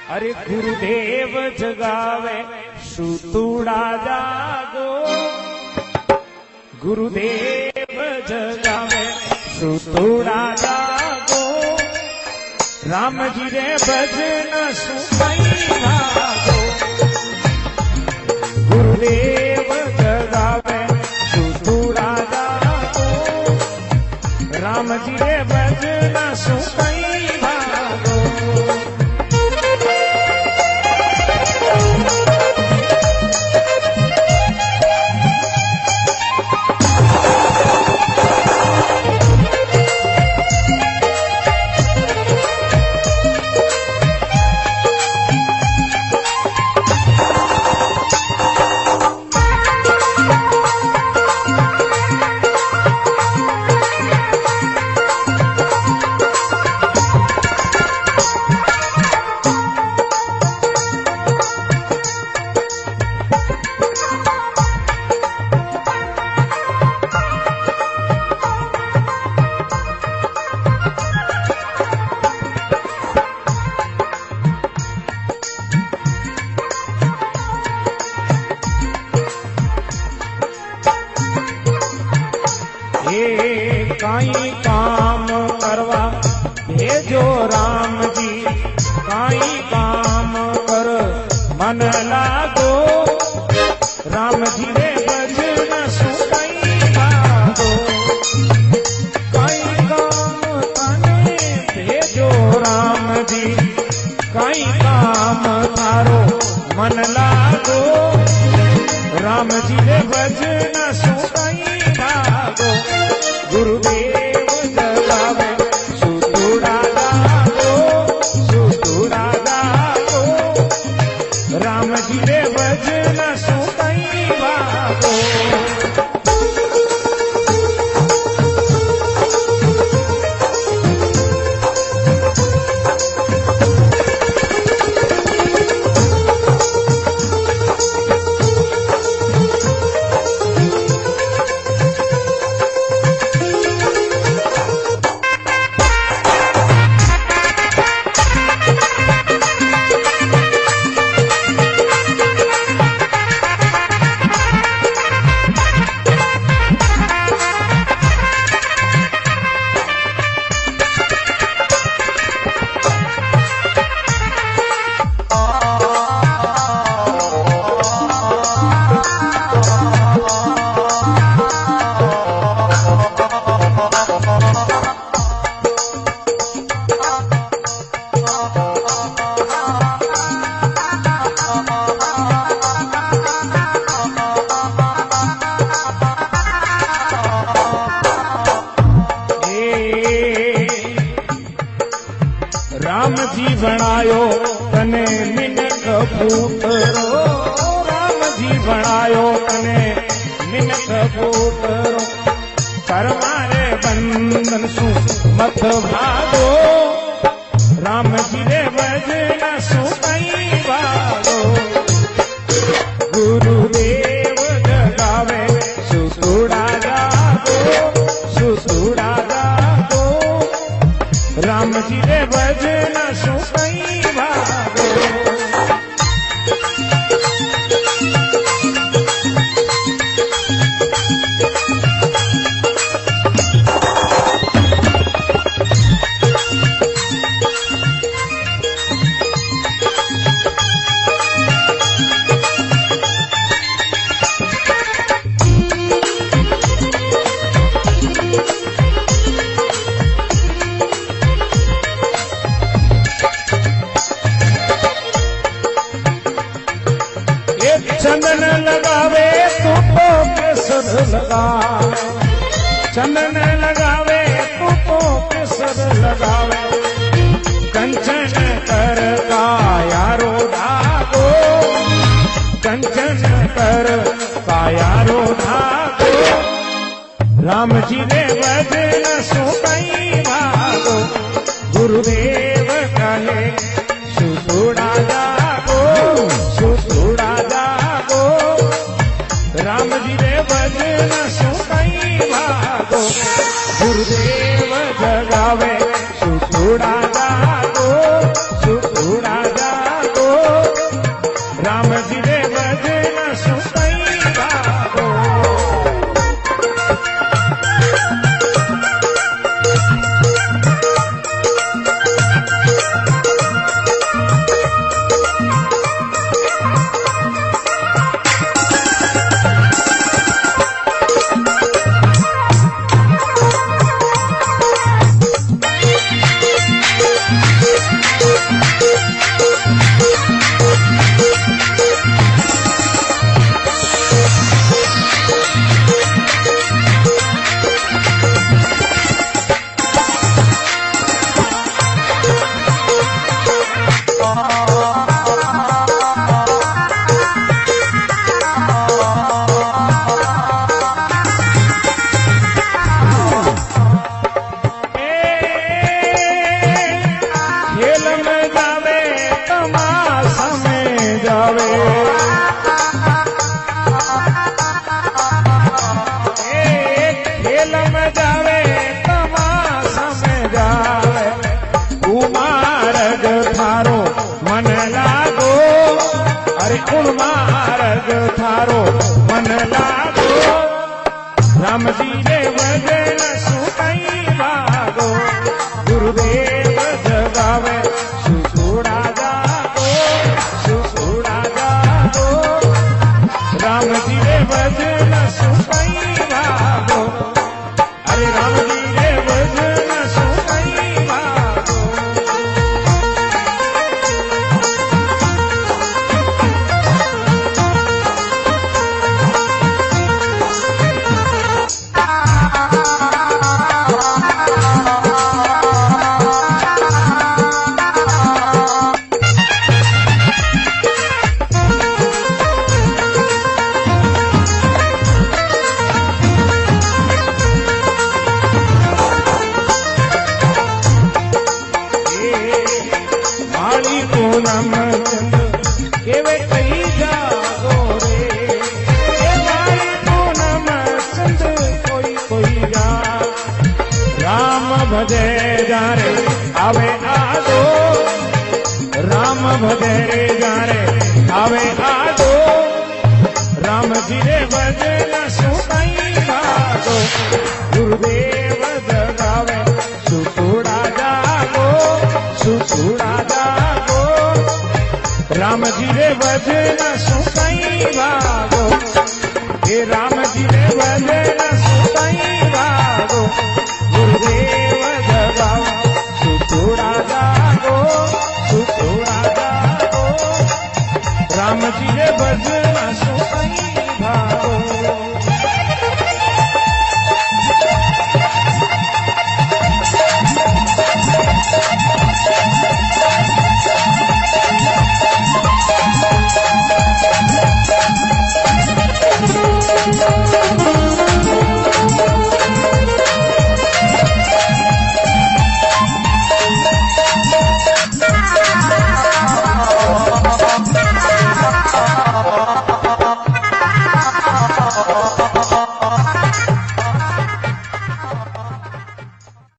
अरे गुरुदेव जगावे सुतुड़ा जागो, गुरुदेव जगावे सुतुड़ा जागो, राम जी रे भजन सुनाई भागो, गुरुदेव जगावे सुतुड़ा जागो, राम जी रे भजन सुनाई भागो। काई काम करवा भेजो राम जी, काई काम कर मन लागो, राम जी रे भजन सुनाई भागो, काई काम तने भेजो राम जी, काई काम थारो मन लागो, राम जी रे भजन सुनाई भागो, गुरुदेव जगावे सुतुड़ा जागो, सुतुड़ा जागो, राम जी रे भजन सुनाई भागो। राम जी बनायो तने मिनक पुत्रो, राम जी बनायो तने मिनक पुत्रो, कर मारे बंधन सु मत भागो, राम जी रे भजन सुनाई भागो, गुरुदेव जगावे सुतुड़ा जागो, सुतुड़ा जागो, राम जी रे भजन सुनाई भागो। चंदन लगावे तू तो केसर लगावे, चंदन लगावे तू तो केसर लगावे, कंचन कर कायारो धागो, कंचन कर कायारो धागो, राम जी रे भजन सुनाई भागो, गुरुदेव कहे सुतुड़ा जागो, सुतुड़ा जागो, राम जी रे भजन सुनाई भागो, गुरुदेव जगावे सुतुड़ा जागो, सुतुड़ा जागो। कुण मार्ग थारो मन लागो राम जी ने भजन सुनाई भागो गुरुदेव जगावे सुसुड़ा जागो सुसुड़ा जागो राम जी ने भजन सुनाई भागो अरे राम जी ने भजन सुनाई भागो भजे जारे आवे आदो राम भजे जारे आवे आदो राम जी रे भजन सुनाई भागो गुरुदेव जगावे सुसुड़ा जागो सुसुड़ा जागो राम जी रे भजन सुनाई भागो हे राम जी रे भजन सुनाई भागो गुरुदेव जगाओ सुसुड़ा जागो सुसुड़ा जागो राम जी रे भजन सुनाई भागो